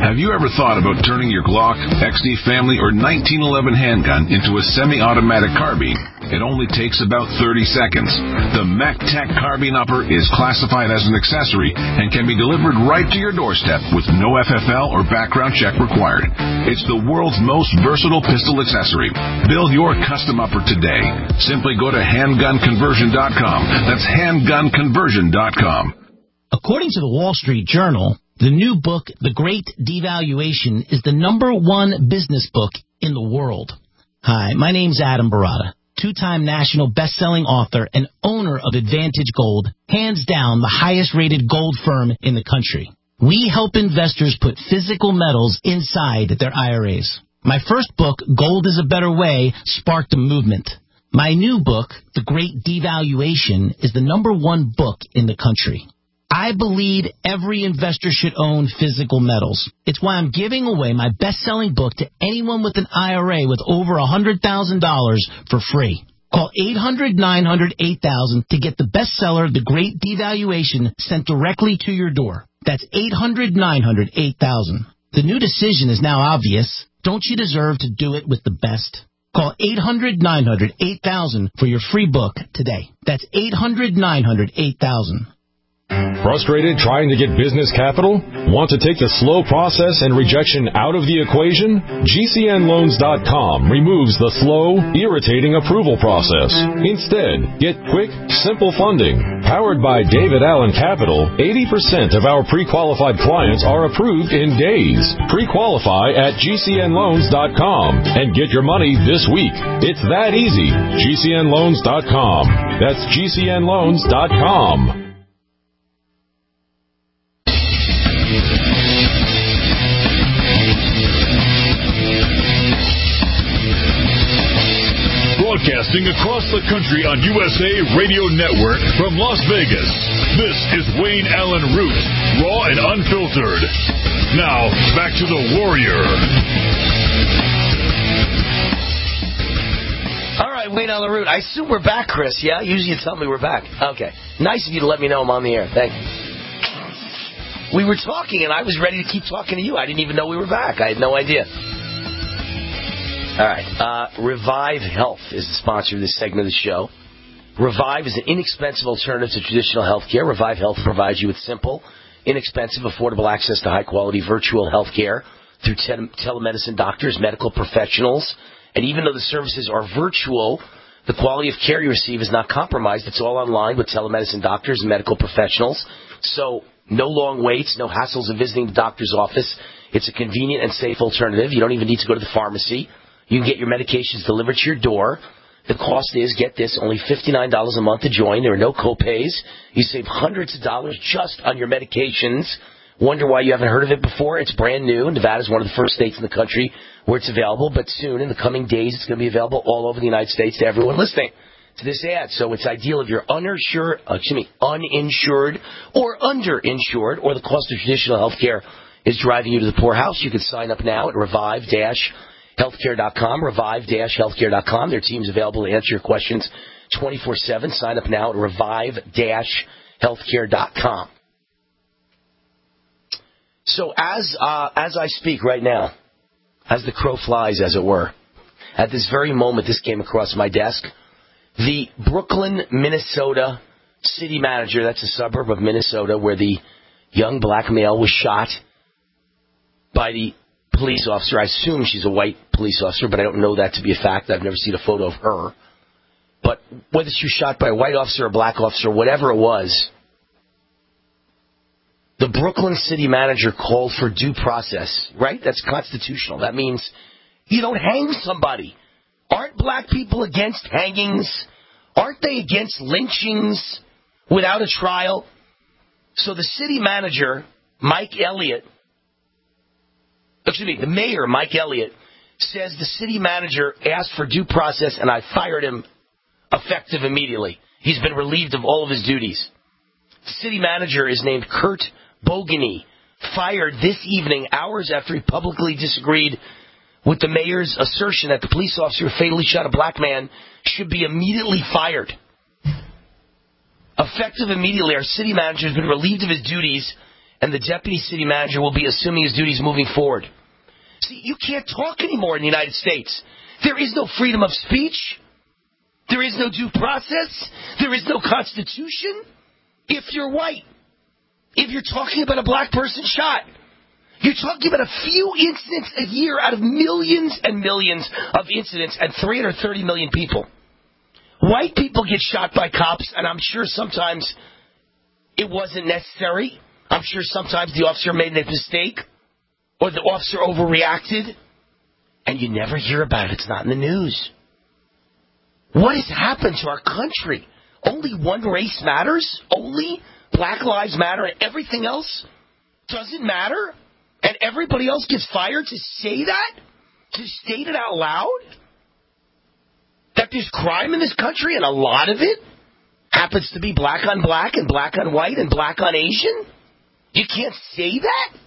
Have you ever thought about turning your Glock, XD Family, or 1911 handgun into a semi-automatic carbine? It only takes about 30 seconds. The MacTac Carbine Upper is classified as an accessory and can be delivered right to your doorstep with no FFL or background check required. It's the world's most versatile pistol accessory. Build your custom upper today. Simply go to handgunconversion.com. That's handgunconversion.com. According to the Wall Street Journal, the new book, The Great Devaluation, is the #1 business book in the world. Hi, my name's Adam Barata, two-time national best-selling author and owner of Advantage Gold, hands down the highest-rated gold firm in the country. We help investors put physical metals inside their IRAs. My first book, Gold is a Better Way, sparked a movement. My new book, The Great Devaluation, is the #1 book in the country. I believe every investor should own physical metals. It's why I'm giving away my best-selling book to anyone with an IRA with over $100,000 for free. Call 800-900-8000 to get the bestseller, The Great Devaluation, sent directly to your door. That's 800-900-8000. The new decision is now obvious. Don't you deserve to do it with the best? Call 800-900-8000 for your free book today. That's 800-900-8000. Frustrated trying to get business capital? Want to take the slow process and rejection out of the equation? GCNloans.com removes the slow, irritating approval process. Instead, get quick, simple funding. Powered by David Allen Capital, 80% of our pre-qualified clients are approved in days. Pre-qualify at GCNloans.com and get your money this week. It's that easy. GCNloans.com. That's GCNloans.com. Broadcasting across the country on USA Radio Network from Las Vegas. This is Wayne Allen Root, raw and unfiltered. Now, back to the Warrior. All right, Wayne Allen Root. I assume we're back, Chris, yeah? Usually you tell me we're back. Okay. Nice of you to let me know I'm on the air. Thank you. We were talking, and I was ready to keep talking to you. I didn't even know we were back. I had no idea. All right. Revive Health is the sponsor of this segment of the show. Revive is an inexpensive alternative to traditional health care. Revive Health provides you with simple, inexpensive, affordable access to high-quality virtual health care through telemedicine doctors, medical professionals. And even though the services are virtual, the quality of care you receive is not compromised. It's all online with telemedicine doctors and medical professionals. So no long waits, no hassles of visiting the doctor's office. It's a convenient and safe alternative. You don't even need to go to the pharmacy. You can get your medications delivered to your door. The cost is, get this, only $59 a month to join. There are no copays. You save hundreds of dollars just on your medications. Wonder why you haven't heard of it before? It's brand new. Nevada is one of the first states in the country where it's available, but soon, in the coming days, it's going to be available all over the United States to everyone listening to this ad. So it's ideal if you're uninsured or underinsured, or the cost of traditional health care is driving you to the poorhouse. You can sign up now at revive-healthcare.com, revive-healthcare.com. Their team's available to answer your questions 24/7. Sign up now at revive-healthcare.com. So as I speak right now, as the crow flies, as it were, at this very moment this came across my desk, the Brooklyn, Minnesota city manager, that's a suburb of Minnesota where the young black male was shot by the police officer. I assume she's a white police officer, but I don't know that to be a fact. I've never seen a photo of her. But whether she was shot by a white officer or a black officer, whatever it was, the Brooklyn city manager called for due process, right? That's constitutional. That means you don't hang somebody. Aren't black people against hangings? Aren't they against lynchings without a trial? So the city manager, the mayor, Mike Elliott, says the city manager asked for due process and I fired him effective immediately. He's been relieved of all of his duties. The city manager is named Kurt Bogany, fired this evening, hours after he publicly disagreed with the mayor's assertion that the police officer who fatally shot a black man should be immediately fired. Effective immediately, our city manager has been relieved of his duties and the deputy city manager will be assuming his duties moving forward. See, you can't talk anymore in the United States. There is no freedom of speech. There is no due process. There is no constitution. If you're white, if you're talking about a black person shot, you're talking about a few incidents a year out of millions and millions of incidents and 330 million people. White people get shot by cops, and I'm sure sometimes it wasn't necessary. I'm sure sometimes the officer made a mistake or the officer overreacted, and you never hear about it. It's not in the news. What has happened to our country? Only one race matters? Only Black Lives Matter and everything else doesn't matter? And everybody else gets fired to say that? To state it out loud? That there's crime in this country and a lot of it happens to be black on black and black on white and black on Asian? You can't say that?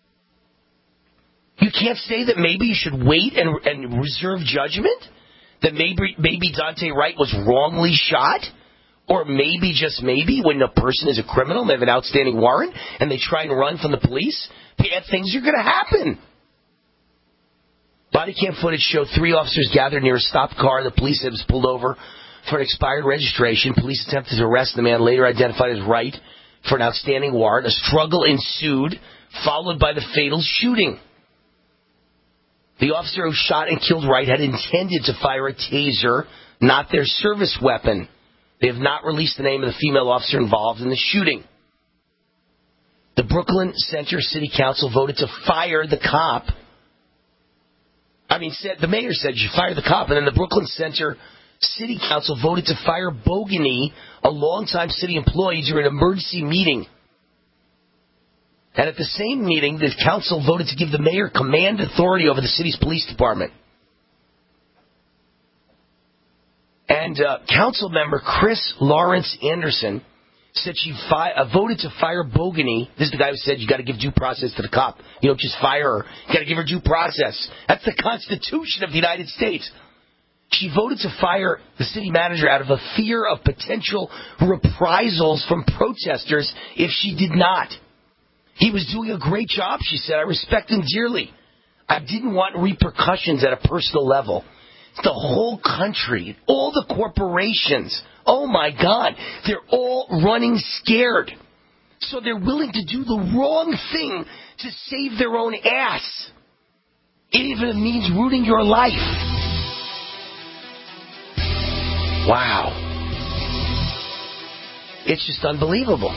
You can't say that maybe you should wait and reserve judgment? That maybe Dante Wright was wrongly shot? Or maybe, just maybe, when a person is a criminal and they have an outstanding warrant and they try and run from the police, bad things are going to happen. Body cam footage showed 3 officers gathered near a stopped car. The police said it was pulled over for an expired registration. Police attempted to arrest the man, later identified as Wright, for an outstanding warrant. A struggle ensued, followed by the fatal shooting. The officer who shot and killed Wright had intended to fire a taser, not their service weapon. They have not released the name of the female officer involved in the shooting. The Brooklyn Center City Council voted to fire the cop. The mayor said you fire the cop, and then the Brooklyn Center City Council voted to fire Bogany, a longtime city employee, during an emergency meeting. And at the same meeting, the council voted to give the mayor command authority over the city's police department. And council member Chris Lawrence Anderson said she voted to fire Bogany. This is the guy who said you got to give due process to the cop. You don't just fire her. You got to give her due process. That's the Constitution of the United States. She voted to fire the city manager out of a fear of potential reprisals from protesters if she did not. He was doing a great job, she said. I respect him dearly. I didn't want repercussions at a personal level. The whole country, all the corporations, oh my God, they're all running scared. So they're willing to do the wrong thing to save their own ass. Even if it means ruining your life. Wow. It's just unbelievable.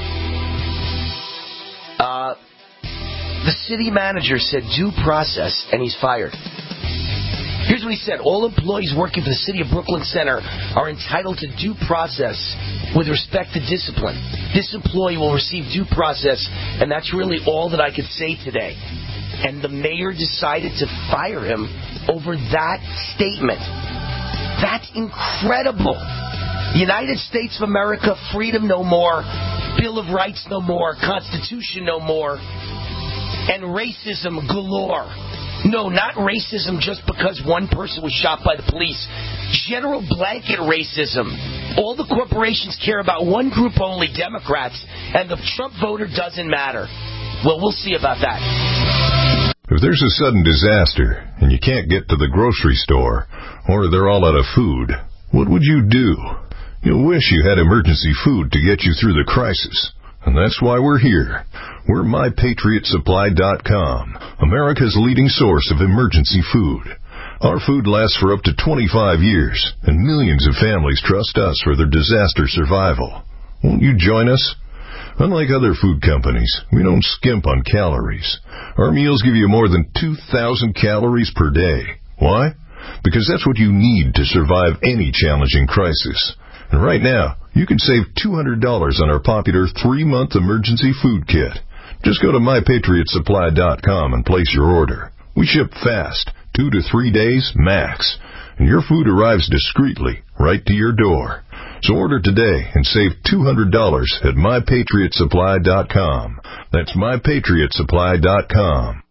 The city manager said due process, and he's fired. Here's what he said. All employees working for the city of Brooklyn Center are entitled to due process with respect to discipline. This employee will receive due process, and that's really all that I could say today. And the mayor decided to fire him over that statement. That's incredible. United States of America, freedom no more, Bill of Rights no more, Constitution no more, and racism galore. No, not racism just because one person was shot by the police. General blanket racism. All the corporations care about one group only, Democrats, and the Trump voter doesn't matter. Well, we'll see about that. If there's a sudden disaster and you can't get to the grocery store, or they're all out of food, what would you do? You'll wish you had emergency food to get you through the crisis. And that's why we're here. We're MyPatriotSupply.com, America's leading source of emergency food. Our food lasts for up to 25 years, and millions of families trust us for their disaster survival. Won't you join us? Unlike other food companies, we don't skimp on calories. Our meals give you more than 2,000 calories per day. Why? Because that's what you need to survive any challenging crisis. And right now, you can save $200 on our popular 3-month emergency food kit. Just go to MyPatriotSupply.com and place your order. We ship fast, 2 to 3 days max, and your food arrives discreetly right to your door. So order today and save $200 at MyPatriotSupply.com. That's MyPatriotSupply.com.